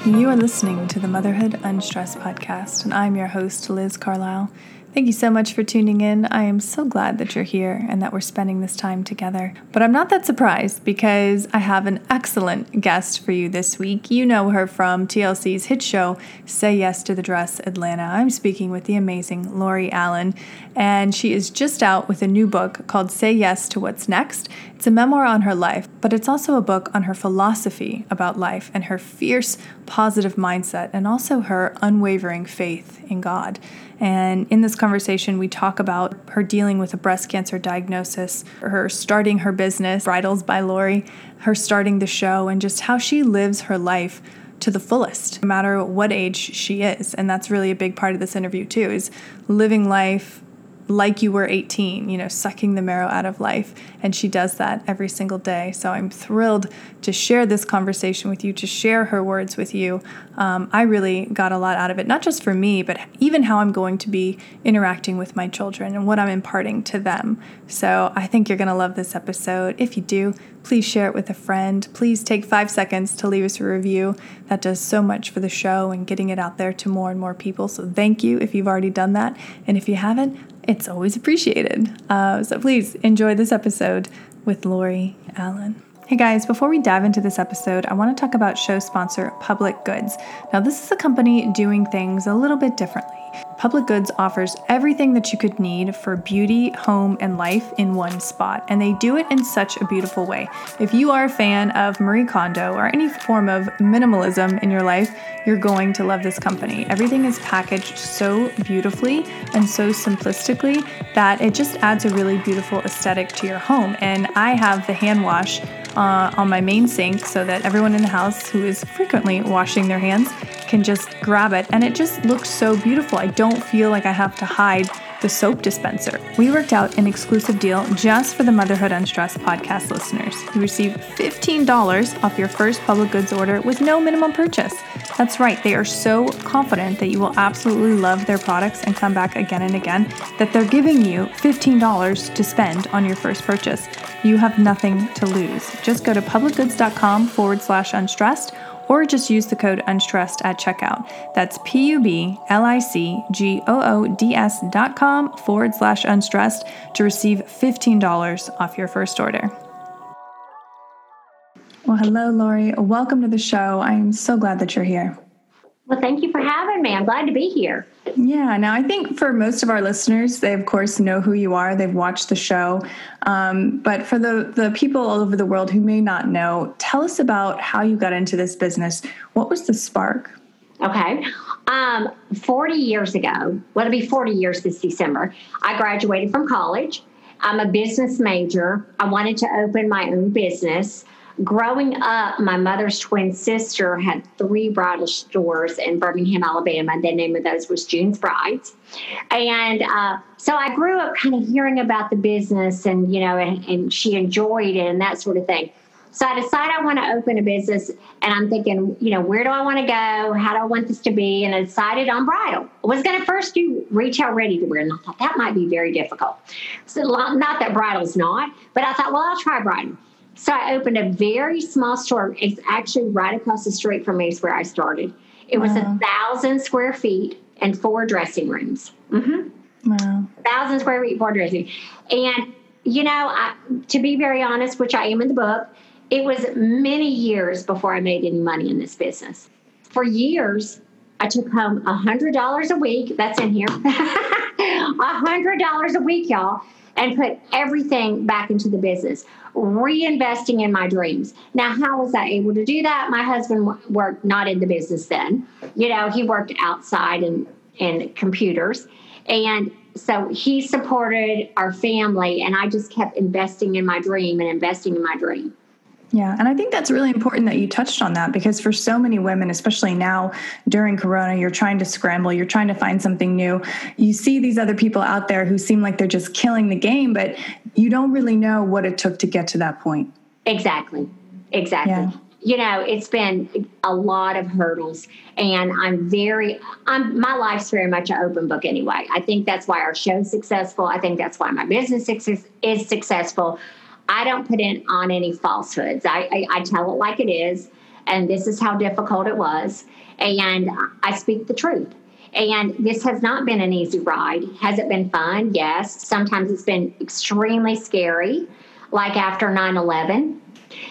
You are listening to the Motherhood Unstressed podcast, and I'm your host, Liz Carlisle. Thank you so much for tuning in. I am so glad that you're here and that we're spending this time together. But I'm not that surprised because I have an excellent guest for you this week. You know her from TLC's hit show, Say Yes to the Dress Atlanta. I'm speaking with the amazing Lori Allen, and she is just out with a new book called Say Yes to What's Next. It's a memoir on her life, but it's also a book on her philosophy about life and her fierce, positive mindset, and also her unwavering faith in God. And in this conversation, we talk about her dealing with a breast cancer diagnosis, her starting her business, Bridals by Lori, her starting the show, and just how she lives her life to the fullest, no matter what age she is. And that's really a big part of this interview too, is living life like you were 18, sucking the marrow out of life. And she does that every single day. So I'm thrilled to share this conversation with you, to share her words with you. I really got a lot out of it, not just for me, but even how I'm going to be interacting with my children and what I'm imparting to them. So I think you're going to love this episode. If you do, please share it with a friend. Please take 5 seconds to leave us a review. That does so much for the show and getting it out there to more and more people. So thank you if you've already done that. And if you haven't, it's always appreciated. So please enjoy this episode with Lori Allen. Hey guys, before we dive into this episode, I want to talk about show sponsor Public Goods. Now, this is a company doing things a little bit differently. Public Goods offers everything that you could need for beauty, home, and life in one spot, and they do it in such a beautiful way. If you are a fan of Marie Kondo or any form of minimalism in your life, you're going to love this company. Everything is packaged so beautifully and so simplistically that it just adds a really beautiful aesthetic to your home. And I have the hand wash on my main sink so that everyone in the house who is frequently washing their hands can just grab it, and it just looks so beautiful. I don't feel like I have to hide the soap dispenser. We worked out an exclusive deal just for the Motherhood Unstressed podcast listeners. You receive $15 off your first Public Goods order with no minimum purchase. That's right, they are so confident that you will absolutely love their products and come back again and again that they're giving you $15 to spend on your first purchase. You have nothing to lose. Just go to publicgoods.com/unstressed or just use the code unstressed at checkout. That's publicgoods.com/unstressed to receive $15 off your first order. Well, hello, Lori. Welcome to the show. I'm so glad that you're here. Well, thank you for having me. I'm glad to be here. Yeah. Now, I think for most of our listeners, they, of course, know who you are. They've watched the show. But for the people all over the world who may not know, tell us about how you got into this business. What was the spark? Okay. 40 years ago, well, it'll be 40 years this December, I graduated from college. I'm a business major. I wanted to open my own business. Growing up, my mother's twin sister had 3 bridal stores in Birmingham, Alabama. The name of those was June's Brides. And so I grew up kind of hearing about the business and, and she enjoyed it and that sort of thing. So I decided I want to open a business, and I'm thinking, where do I want to go? How do I want this to be? And I decided on bridal. I was going to first do retail ready-to-wear, and I thought that might be very difficult. So not that bridal's not, but I thought, well, I'll try bridal. So I opened a very small store. It's actually right across the street from me is where I started. It was 1,000 square feet and 4 dressing rooms. Mm-hmm. Wow. 1,000 square feet, 4 dressing. And, to be very honest, which I am in the book, it was many years before I made any money in this business. For years, I took home $100 a week. That's in here. $100 a week, y'all. And put everything back into the business, reinvesting in my dreams. Now, how was I able to do that? My husband worked not in the business then. He worked outside in computers. And so he supported our family, and I just kept investing in my dream and investing in my dream. Yeah. And I think that's really important that you touched on that, because for so many women, especially now during Corona, you're trying to scramble, you're trying to find something new. You see these other people out there who seem like they're just killing the game, but you don't really know what it took to get to that point. Exactly. Yeah. It's been a lot of hurdles, and my life's very much an open book anyway. I think that's why our show's successful. I think that's why my business is successful. I don't put on any falsehoods. I tell it like it is. and this is how difficult it was. And I speak the truth. And this has not been an easy ride. Has it been fun? Yes. Sometimes it's been extremely scary, like after 9/11.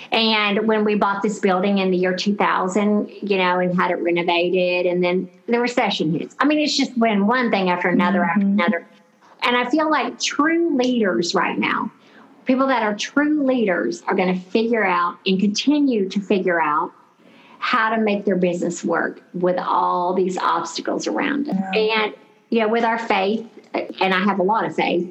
And when we bought this building in the year 2000, and had it renovated, and then the recession hits. I mean, it's just been one thing after another after another. And I feel like true leaders right now, people that are true leaders, are going to figure out and continue to figure out how to make their business work with all these obstacles around it. Yeah. And, with our faith, and I have a lot of faith,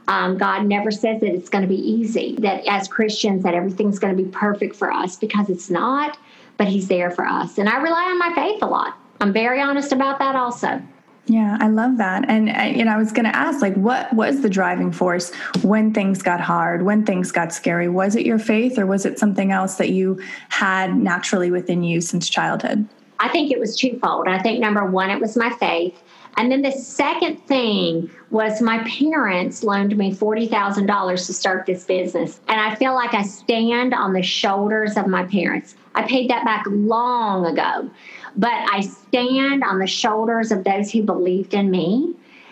God never says that it's going to be easy, that as Christians, that everything's going to be perfect for us, because it's not, but he's there for us. And I rely on my faith a lot. I'm very honest about that also. Yeah, I love that. And, I was going to ask, what was the driving force when things got hard, when things got scary? Was it your faith, or was it something else that you had naturally within you since childhood? I think it was twofold. I think, number one, it was my faith. And then the second thing was my parents loaned me $40,000 to start this business. And I feel like I stand on the shoulders of my parents. I paid that back long ago, but I stand on the shoulders of those who believed in me.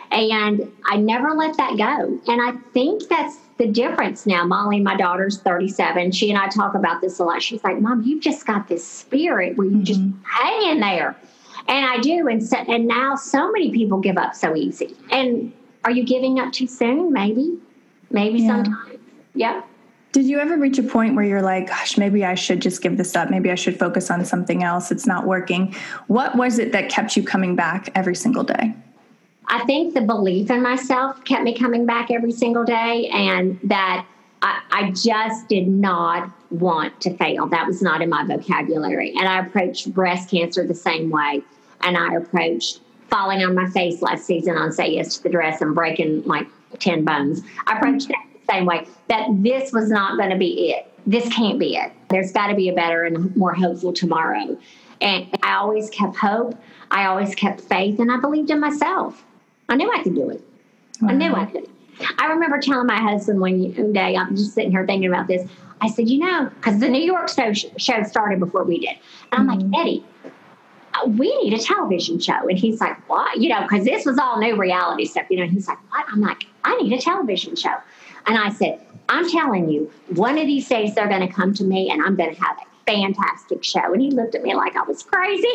And I never let that go. And I think that's the difference now. Molly, my daughter's 37. She and I talk about this a lot. She's like, Mom, you've just got this spirit where you just hang in there. And I do. And now so many people give up so easy. And are you giving up too soon? Maybe sometimes. Yeah. Did you ever reach a point where you're like, gosh, maybe I should just give this up. Maybe I should focus on something else. It's not working. What was it that kept you coming back every single day? I think the belief in myself kept me coming back every single day, and that I just did not want to fail. That was not in my vocabulary. And I approached breast cancer the same way. And I approached falling on my face last season on Say Yes to the Dress and breaking like 10 bones. I approached that the same way, that this was not going to be it. This can't be it. There's got to be a better and more hopeful tomorrow. And I always kept hope. I always kept faith, and I believed in myself. I knew I could do it. Wow. I knew I could. I remember telling my husband one day, I'm just sitting here thinking about this. I said, because the New York show started before we did. And I'm like, Eddie, we need a television show. And he's like, what? Because this was all new reality stuff. And he's like, what? I'm like, I need a television show. And I said, I'm telling you, one of these days they're going to come to me and I'm going to have a fantastic show. And he looked at me like I was crazy.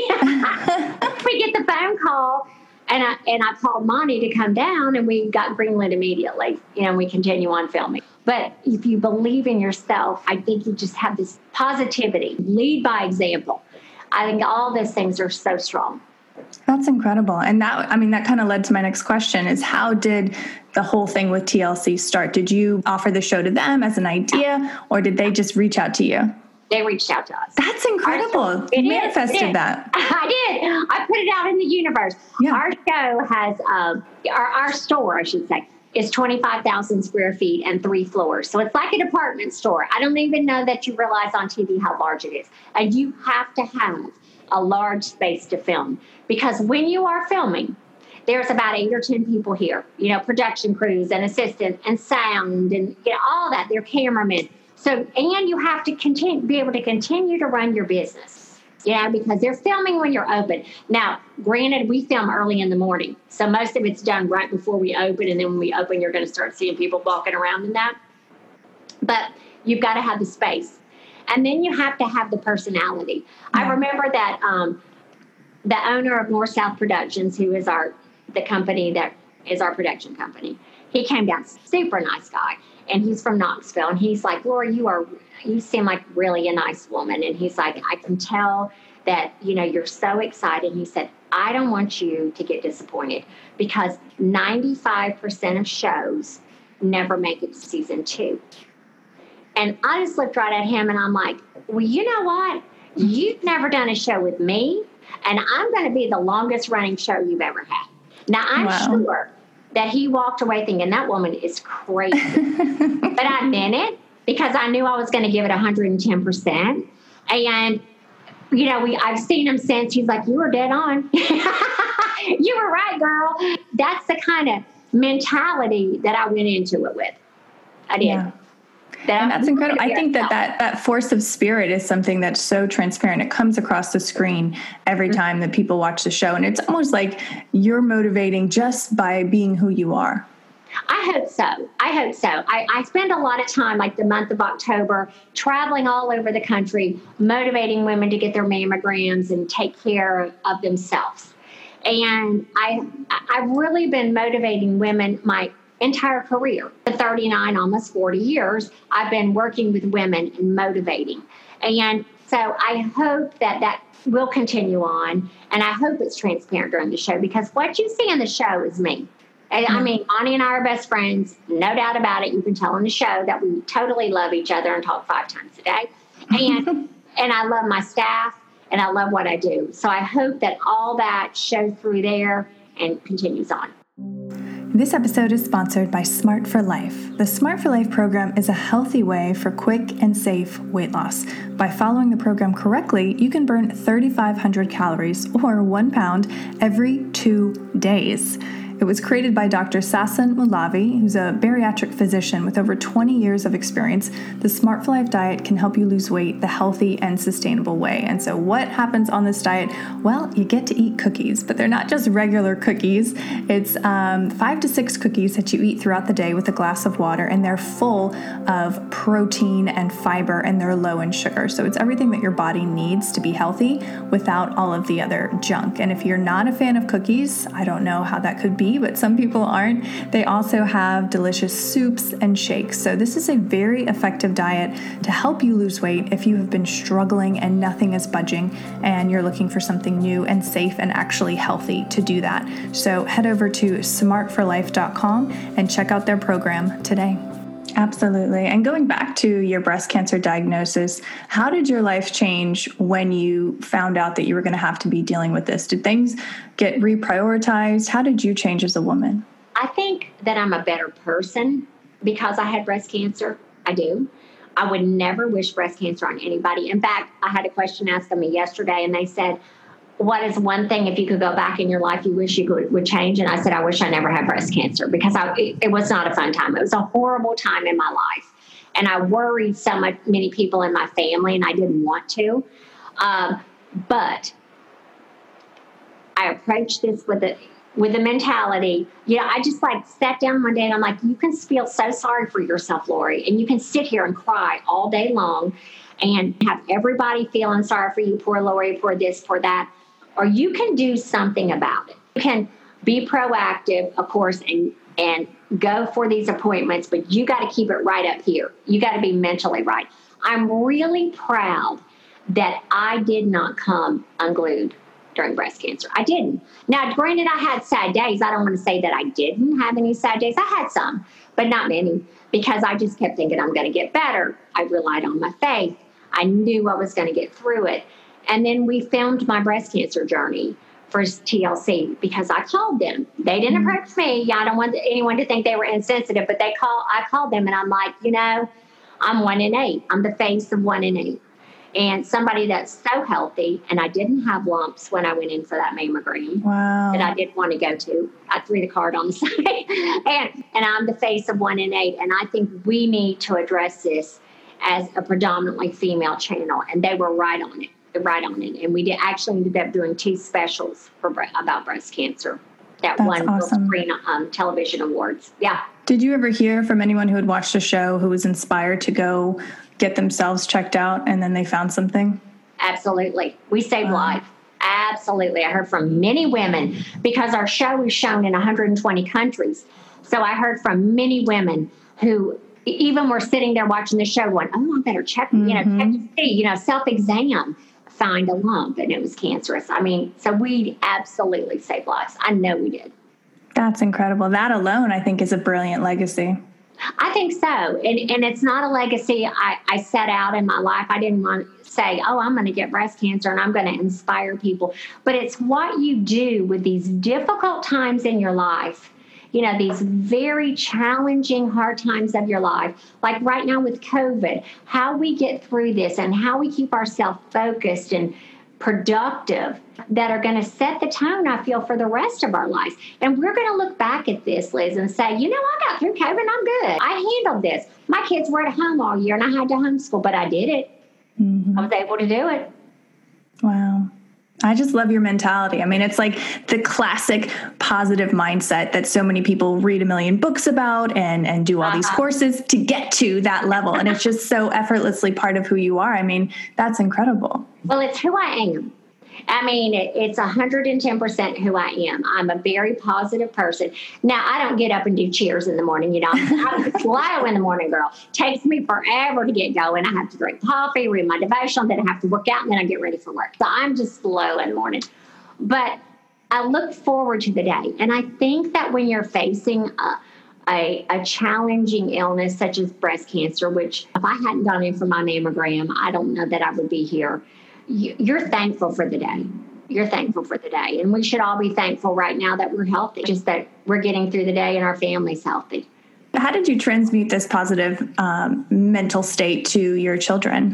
We get the phone call. And I called Monty to come down, and we got greenlit immediately. We continue on filming. But if you believe in yourself, I think you just have this positivity. Lead by example. I think all those things are so strong. That's incredible. And that kind of led to my next question is, how did the whole thing with TLC start? Did you offer the show to them as an idea, or did they just reach out to you? They reached out to us. That's incredible. You manifested that. I did. I put it out in the universe. Yeah. Our show has, our store, I should say, is 25,000 square feet and 3 floors. So it's like a department store. I don't even know that you realize on TV how large it is. And you have to have a large space to film, because when you are filming, there's about 8 or 10 people here, production crews and assistants and sound and all that. They're cameramen. So, and you have to be able to continue to run your business, because they're filming when you're open. Now, granted, we film early in the morning, so most of it's done right before we open, and then when we open, you're going to start seeing people walking around and that. But you've got to have the space, and then you have to have the personality. Yeah. I remember that the owner of North South Productions, who is the company that is our production company, he came down, super nice guy. And he's from Knoxville. And he's like, Laura, you seem like really a nice woman. And he's like, I can tell that, you're so excited. He said, I don't want you to get disappointed, because 95% of shows never make it to season 2. And I just looked right at him and I'm like, well, you know what? You've never done a show with me, and I'm going to be the longest running show you've ever had. Now, I'm sure that he walked away thinking that woman is crazy. But I meant it, because I knew I was going to give it 110%. And, I've seen him since. He's like, you were dead on. You were right, girl. That's the kind of mentality that I went into it with. I did. And that's incredible. I think that force of spirit is something that's so transparent. It comes across the screen every time that people watch the show. And it's almost like you're motivating just by being who you are. I hope so. I spend a lot of time, like the month of October, traveling all over the country, motivating women to get their mammograms and take care of themselves. And I've really been motivating women my entire career. For 39, almost 40 years, I've been working with women and motivating. And so I hope that will continue on. And I hope it's transparent during the show, because what you see in the show is me. And I mean, Bonnie and I are best friends. No doubt about it. You can tell on the show that we totally love each other and talk 5 times a day. And I love my staff, and I love what I do. So I hope that all that shows through there and continues on. This episode is sponsored by Smart for Life. The Smart for Life program is a healthy way for quick and safe weight loss. By following the program correctly, you can burn 3,500 calories or 1 pound every 2 days. It was created by Dr. Sasan Mulavi, who's a bariatric physician with over 20 years of experience. The Smart for Life diet can help you lose weight the healthy and sustainable way. And so what happens on this diet? Well, you get to eat cookies, but they're not just regular cookies. It's 5 to 6 cookies that you eat throughout the day with a glass of water, and they're full of protein and fiber, and they're low in sugar. So it's everything that your body needs to be healthy without all of the other junk. And if you're not a fan of cookies, I don't know how that could be, but some people aren't. They also have delicious soups and shakes. So this is a very effective diet to help you lose weight if you have been struggling and nothing is budging and you're looking for something new and safe and actually healthy to do that. So head over to smartforlife.com and check out their program today. Absolutely. And going back to your breast cancer diagnosis, how did your life change when you found out that you were going to have to be dealing with this? Did things get reprioritized? How did you change as a woman? I think that I'm a better person because I had breast cancer. I do. I would never wish breast cancer on anybody. In fact, I had a question asked of me yesterday, and they said, what is one thing, if you could go back in your life, you wish you would change? And I said, I wish I never had breast cancer, because it was not a fun time. It was a horrible time in my life. And I worried many people in my family, and I didn't want to. But I approached this with the mentality, I just sat down one day and I'm like, you can feel so sorry for yourself, Lori, and you can sit here and cry all day long and have everybody feeling sorry for you, poor Lori, poor this, poor that. Or you can do something about it. You can be proactive, of course, and go for these appointments, but you got to keep it right up here. You got to be mentally right. I'm really proud that I did not come unglued during breast cancer. I didn't. Now, granted, I had sad days. I don't want to say that I didn't have any sad days. I had some, but not many, because I just kept thinking I'm going to get better. I relied on my faith. I knew I was going to get through it. And then we filmed my breast cancer journey for TLC because I called them. They didn't approach me. I don't want anyone to think they were insensitive, but I called them, and I'm like, I'm 1 in 8. I'm the face of 1 in 8. And somebody that's so healthy, and I didn't have lumps when I went in for that mammogram. Wow. That I didn't want to go to. I threw the card on the side. and I'm the face of 1 in 8. And I think we need to address this as a predominantly female channel. And they were right on it. And we ended up doing 2 specials about breast cancer that won awesome. Screen television awards. Yeah. Did you ever hear from anyone who had watched the show who was inspired to go get themselves checked out and then they found something? Absolutely. We saved life. Absolutely. I heard from many women because our show is shown in 120 countries. So I heard from many women who even were sitting there watching the show going, I better check, check to see, self-exam, find a lump, and it was cancerous. I mean, so we absolutely saved lives. I know we did. That's incredible. That alone, I think, is a brilliant legacy. I think so. And it's not a legacy I set out in my life. I didn't want to say, I'm going to get breast cancer and I'm going to inspire people. But it's what you do with these difficult times in your life, these very challenging, hard times of your life. Like right now with COVID, how we get through this and how we keep ourselves focused and productive, that are going to set the tone, I feel, for the rest of our lives. And we're going to look back at this, Liz, and say, you know, I got through COVID. I'm good. I handled this. My kids were at home all year and I had to homeschool, but I did it. Mm-hmm. I was able to do it. Wow. I just love your mentality. I mean, it's like the classic positive mindset that so many people read a million books about and do all these courses to get to that level. And it's just so effortlessly part of who you are. I mean, that's incredible. Well, it's who I am. I mean, it's 110% who I am. I'm a very positive person. Now, I don't get up and do cheers in the morning. You know, I'm slow in the morning, girl. Takes me forever to get going. I have to drink coffee, read my devotional, then I have to work out, and then I get ready for work. So I'm just slow in the morning. But I look forward to the day. And I think that when you're facing a challenging illness such as breast cancer, which if I hadn't gone in for my mammogram, I don't know that I would be here. You're thankful for the day. You're thankful for the day. And we should all be thankful right now that we're healthy, just that we're getting through the day and our family's healthy. How did you transmute this positive mental state to your children?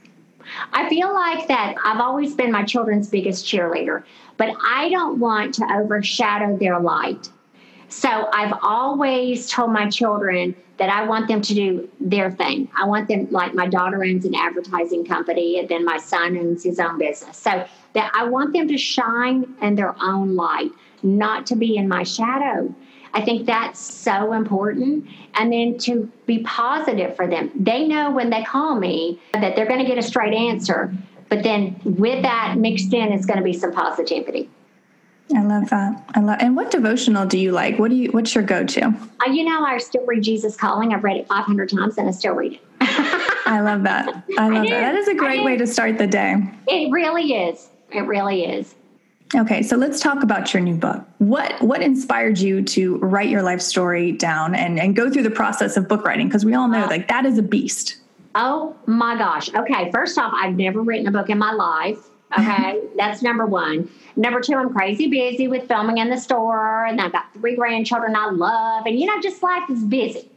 I feel like that I've always been my children's biggest cheerleader, but I don't want to overshadow their light. So I've always told my children that I want them to do their thing. I want them, like my daughter owns an advertising company, and then my son owns his own business. So that I want them to shine in their own light, not to be in my shadow. I think that's so important. And then to be positive for them. They know when they call me that they're going to get a straight answer, but then with that mixed in is going to be some positivity. I love that. And what devotional do you like? What's your go-to? I still read Jesus Calling. I've read it 500 times and I still read it. I love that. I love that. That is a great way to start the day. It really is. It really is. Okay, so let's talk about your new book. What inspired you to write your life story down and go through the process of book writing? Because we all know like that is a beast. Oh my gosh. Okay, first off, I've never written a book in my life. Okay, that's number one. Number two, I'm crazy busy with filming in the store, and I've got 3 grandchildren I love, and just life is busy.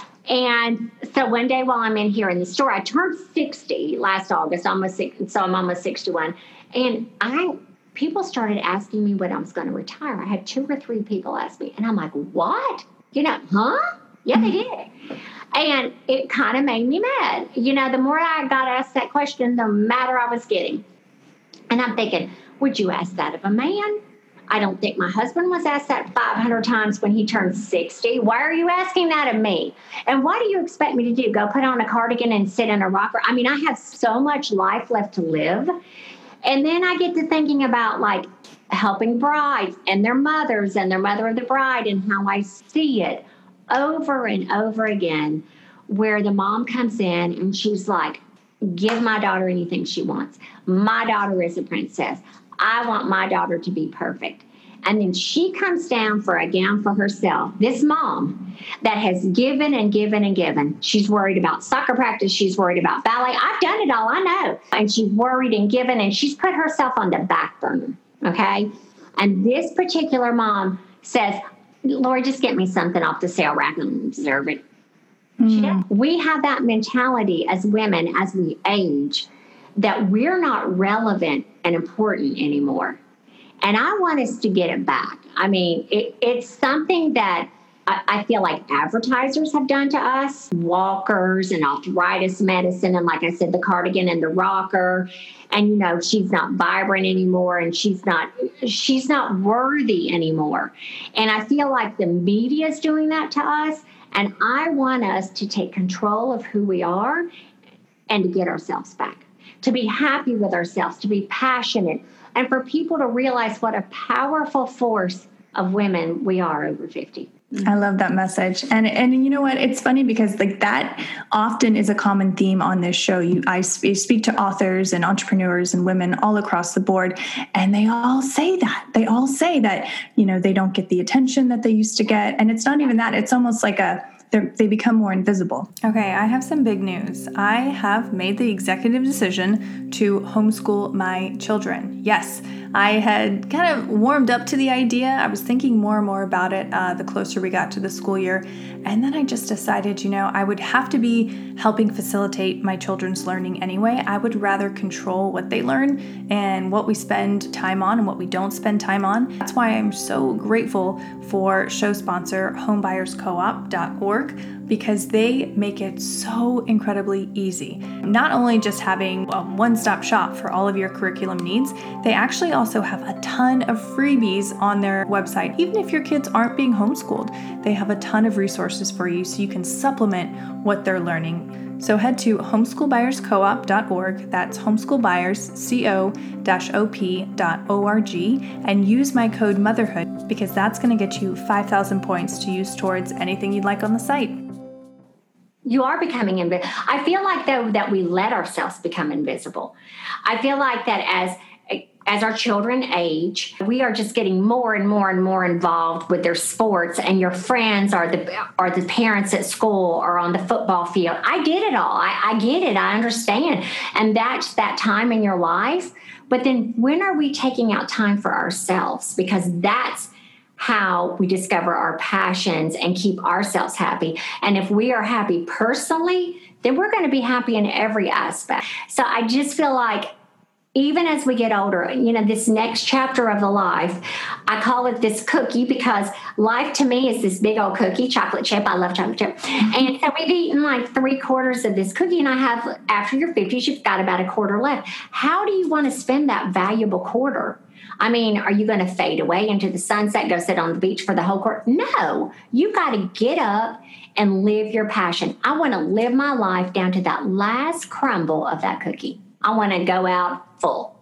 And so one day while I'm in here in the store, I turned 60 last August, so I'm almost 61, and people started asking me when I was going to retire. I had 2 or 3 people ask me, and I'm like, what? Huh? Yeah, they did. And it kind of made me mad. The more I got asked that question, the madder I was getting. And I'm thinking, would you ask that of a man? I don't think my husband was asked that 500 times when he turned 60. Why are you asking that of me? And what do you expect me to do? Go put on a cardigan and sit in a rocker? I mean, I have so much life left to live. And then I get to thinking about like helping brides and their mothers and their mother of the bride, and how I see it over and over again, where the mom comes in and she's like, give my daughter anything she wants. My daughter is a princess. I want my daughter to be perfect. And then she comes down for a gown for herself. This mom that has given and given and given. She's worried about soccer practice. She's worried about ballet. I've done it all, I know. And she's worried and given, and she's put herself on the back burner, okay? And this particular mom says, Lori, just get me something off the sale rack and observe it. We have that mentality as women as we age, that we're not relevant and important anymore. And I want us to get it back. I mean, it's something that I feel like advertisers have done to us, walkers and arthritis medicine. And like I said, the cardigan and the rocker. And, she's not vibrant anymore, and she's not worthy anymore. And I feel like the media is doing that to us. And I want us to take control of who we are and to get ourselves back, to be happy with ourselves, to be passionate, and for people to realize what a powerful force of women we are over 50. I love that message. And you know what? It's funny because like that often is a common theme on this show. I speak to authors and entrepreneurs and women all across the board, and they all say that. They all say that, they don't get the attention that they used to get. And it's not even that. It's almost like they become more invisible. Okay, I have some big news. I have made the executive decision to homeschool my children. yes, I had kind of warmed up to the idea. I was thinking more and more about it the closer we got to the school year. And then I just decided, I would have to be helping facilitate my children's learning anyway. I would rather control what they learn and what we spend time on and what we don't spend time on. That's why I'm so grateful for show sponsor homebuyerscoop.org, because they make it so incredibly easy. Not only just having a one-stop shop for all of your curriculum needs, they actually also have a ton of freebies on their website. Even if your kids aren't being homeschooled, they have a ton of resources for you so you can supplement what they're learning. So head to homeschoolbuyerscoop.org, that's homeschoolbuyerscoop.org, and use my code motherhood, because that's going to get you 5,000 points to use towards anything you'd like on the site. You are becoming invisible. I feel like, though, that we let ourselves become invisible. I feel like that as our children age, we are just getting more and more and more involved with their sports, and your friends are the parents at school or on the football field. I get it all. I get it. I understand. And that's that time in your life. But then when are we taking out time for ourselves? Because that's how we discover our passions and keep ourselves happy. And if we are happy personally, then we're going to be happy in every aspect. So I just feel like even as we get older, this next chapter of the life, I call it this cookie, because life to me is this big old cookie, chocolate chip. I love chocolate chip. And so we've eaten like 3/4 of this cookie, and I have, after your 50s, you've got about a quarter left. How do you want to spend that valuable quarter? I mean, are you going to fade away into the sunset, go sit on the beach for the whole quarter? No, you got to get up and live your passion. I want to live my life down to that last crumble of that cookie. I want to go out full,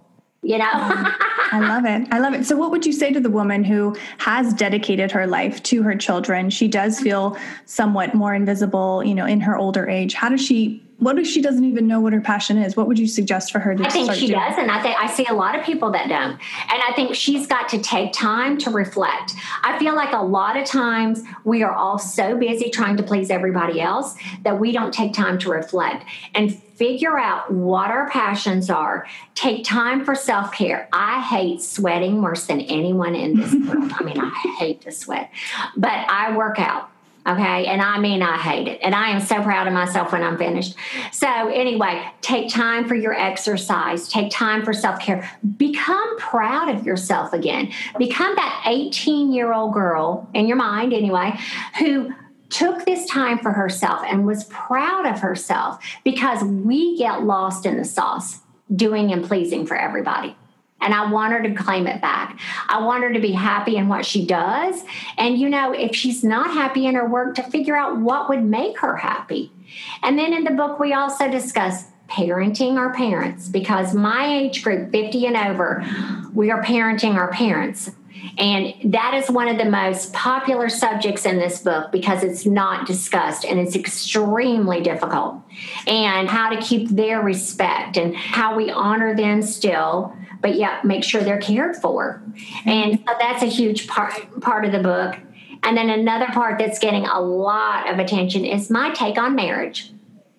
I love it. I love it. So what would you say to the woman who has dedicated her life to her children? She does feel somewhat more invisible, in her older age. What if she doesn't even know what her passion is? What would you suggest for her to I think start she doing? does, and I see a lot of people that don't. And I think she's got to take time to reflect. I feel like a lot of times we are all so busy trying to please everybody else that we don't take time to reflect and figure out what our passions are. Take time for self-care. I hate sweating worse than anyone in this world. I mean, I hate to sweat, but I work out. Okay. And I hate it. And I am so proud of myself when I'm finished. So anyway, take time for your exercise. Take time for self-care. Become proud of yourself again. Become that 18-year-old girl, in your mind anyway, who took this time for herself and was proud of herself, because we get lost in the sauce, doing and pleasing for everybody. And I want her to claim it back. I want her to be happy in what she does. And, if she's not happy in her work, to figure out what would make her happy. And then in the book, we also discuss parenting our parents, because my age group, 50 and over, we are parenting our parents. And that is one of the most popular subjects in this book, because it's not discussed and it's extremely difficult. And how to keep their respect and how we honor them still, but yet make sure they're cared for. And so that's a huge part of the book. And then another part that's getting a lot of attention is my take on marriage.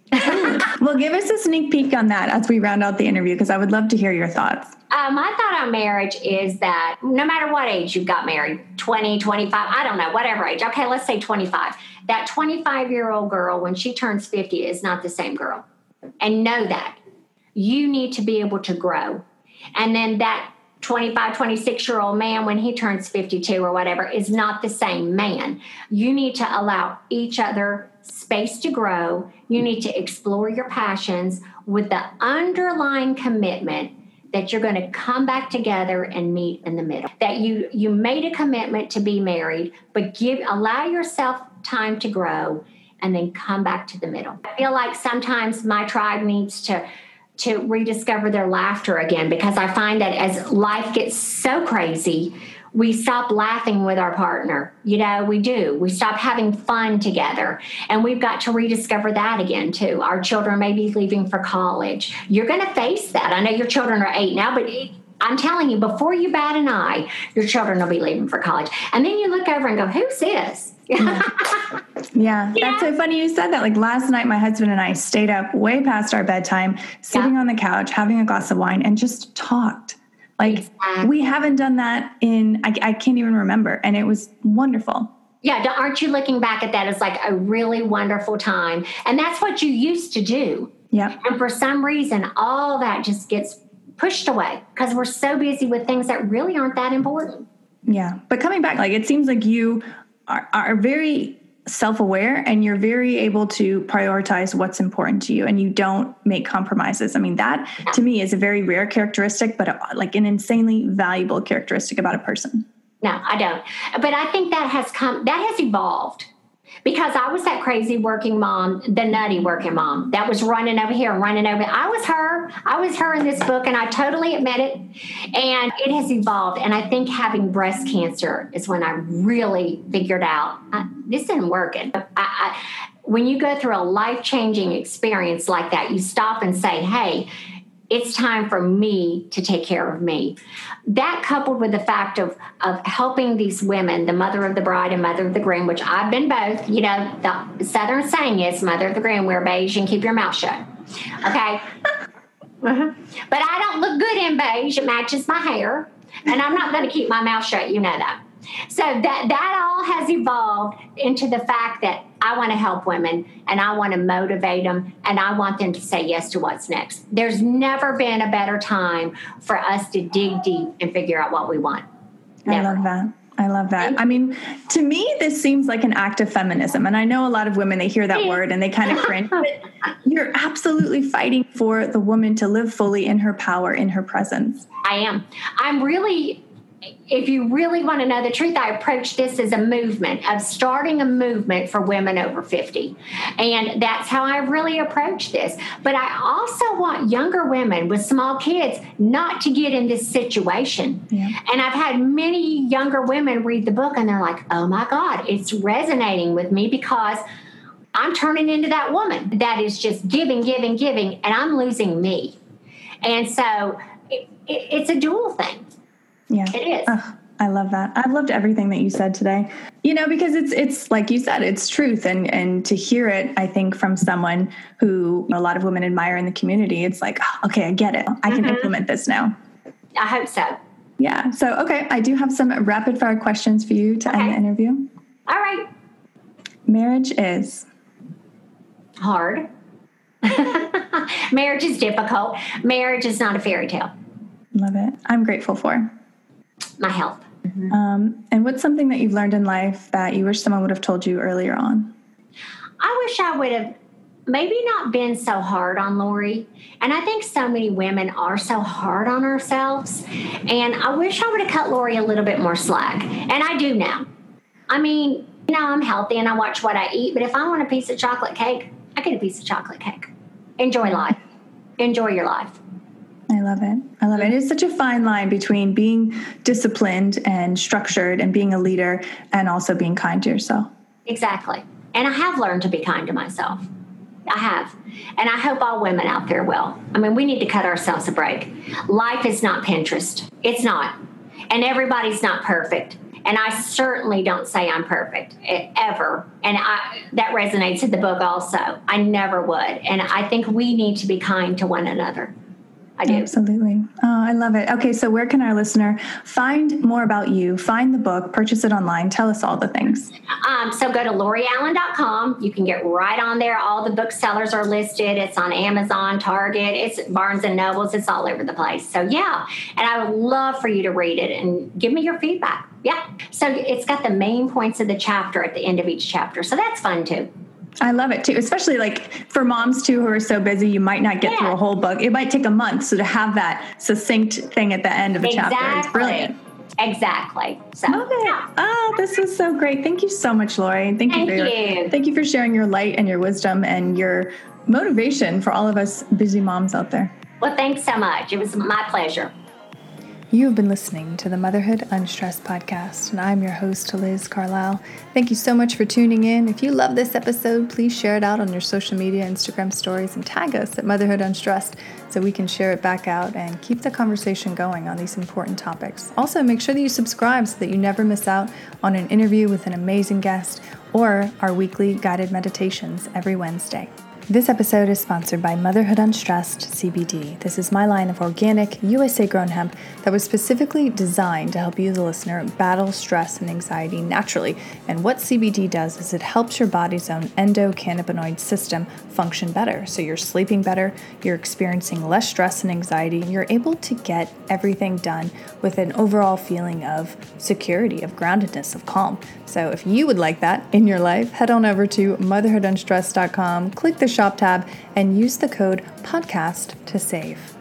Well, give us a sneak peek on that as we round out the interview, because I would love to hear your thoughts. My thought on marriage is that no matter what age you got married, 20, 25, I don't know, whatever age. Okay, let's say 25. That 25-year-old girl, when she turns 50, is not the same girl. And know that. You need to be able to grow. And then that 25, 26-year-old man, when he turns 52 or whatever, is not the same man. You need to allow each other space to grow. You need to explore your passions with the underlying commitment that you're going to come back together and meet in the middle. That you made a commitment to be married, but allow yourself time to grow and then come back to the middle. I feel like sometimes my tribe needs to rediscover their laughter again, because I find that as life gets so crazy, we stop laughing with our partner. We do. We stop having fun together. And we've got to rediscover that again, too. Our children may be leaving for college. You're going to face that. I know your children are 8 now, but I'm telling you, before you bat an eye, your children will be leaving for college. And then you look over and go, who's this? Yeah, that's so funny you said that. Like last night, my husband and I stayed up way past our bedtime, sitting on the couch, having a glass of wine, and just talked Like Exactly. we haven't done that I can't even remember. And it was wonderful. Yeah, aren't you looking back at that as like a really wonderful time? And that's what you used to do. Yeah. And for some reason, all that just gets pushed away because we're so busy with things that really aren't that important. Yeah. But coming back, like it seems like you are very self-aware and you're very able to prioritize what's important to you and you don't make compromises. I mean, that to me is a very rare characteristic, but like an insanely valuable characteristic about a person. No, I don't. But I think that has evolved because I was that crazy working mom, the nutty working mom that was running over here and running over there. I was her in this book, and I totally admit it. And it has evolved. And I think having breast cancer is when I really figured out this isn't working. When you go through a life-changing experience like that, you stop and say, hey, it's time for me to take care of me. That coupled with the fact of helping these women, the mother of the bride and mother of the groom, which I've been both, you know, the Southern saying is mother of the groom, wear beige and keep your mouth shut. Okay. But I don't look good in beige. It matches my hair. And I'm not going to keep my mouth shut. You know that. So that all has evolved into the fact that I want to help women and I want to motivate them and I want them to say yes to what's next. There's never been a better time for us to dig deep and figure out what we want. Never. I love that. I mean, to me, this seems like an act of feminism. And I know a lot of women, they hear that word and they kind of cringe. But you're absolutely fighting for the woman to live fully in her power, in her presence. I am. I'm really... If you really want to know the truth, I approach this as a movement of starting a movement for women over 50. And that's how I really approach this. But I also want younger women with small kids not to get in this situation. Yeah. And I've had many younger women read the book and they're like, oh my God, it's resonating with me because I'm turning into that woman that is just giving, and I'm losing me. And so it's a dual thing. Yeah. It is. Oh, I love that. I've loved everything that you said today, you know, because it's like you said, it's truth. And to hear it, I think from someone who a lot of women admire in the community, it's like, oh, okay, I get it. I can implement this now. I hope so. Yeah. So, okay. I do have some rapid fire questions for you to end the interview. All right. Marriage is hard. Marriage is difficult. Marriage is not a fairy tale. Love it. I'm grateful for my health. And what's something that you've learned in life that you wish someone would have told you earlier on? I wish I would have maybe not been so hard on Lori. And I think so many women are so hard on ourselves. And I wish I would have cut Lori a little bit more slack. And I do now. I mean, you know, I'm healthy and I watch what I eat. But if I want a piece of chocolate cake, I get a piece of chocolate cake. Enjoy life. Enjoy your life. I love it. I love it. It's such a fine line between being disciplined and structured and being a leader and also being kind to yourself. Exactly. And I have learned to be kind to myself. I have. And I hope all women out there will. I mean, we need to cut ourselves a break. Life is not Pinterest. It's not. And everybody's not perfect. And I certainly don't say I'm perfect ever. And that resonates in the book also. I never would. And I think we need to be kind to one another. I do. Absolutely. Oh, I love it. Okay, so where can our listener find more about you, find the book, purchase it online? Tell us all the things. So go to LoriAllen.com. You can get right on there. All the booksellers are listed. It's on Amazon, Target, it's Barnes & Nobles. It's all over the place. So, yeah. And I would love for you to read it and give me your feedback. Yeah. So it's got the main points of the chapter at the end of each chapter. So that's fun, too. I love it too, especially like for moms too who are so busy, you might not get through a whole book. It might take a month. So to have that succinct thing at the end of a chapter is brilliant. Exactly. So, Oh, this was so great. Thank you so much, Lori. Thank you for sharing your light and your wisdom and your motivation for all of us busy moms out there. Well, thanks so much. It was my pleasure. You have been listening to the Motherhood Unstressed podcast, and I'm your host, Liz Carlisle. Thank you so much for tuning in. If you love this episode, please share it out on your social media, Instagram stories, and tag us at Motherhood Unstressed so we can share it back out and keep the conversation going on these important topics. Also, make sure that you subscribe so that you never miss out on an interview with an amazing guest or our weekly guided meditations every Wednesday. This episode is sponsored by Motherhood Unstressed CBD. This is my line of organic, USA-grown hemp that was specifically designed to help you, the listener, battle stress and anxiety naturally. And what CBD does is it helps your body's own endocannabinoid system function better. So you're sleeping better, you're experiencing less stress and anxiety, and you're able to get everything done with an overall feeling of security, of groundedness, of calm. So if you would like that in your life, head on over to motherhoodunstressed.com, click the shop tab, and use the code podcast to save.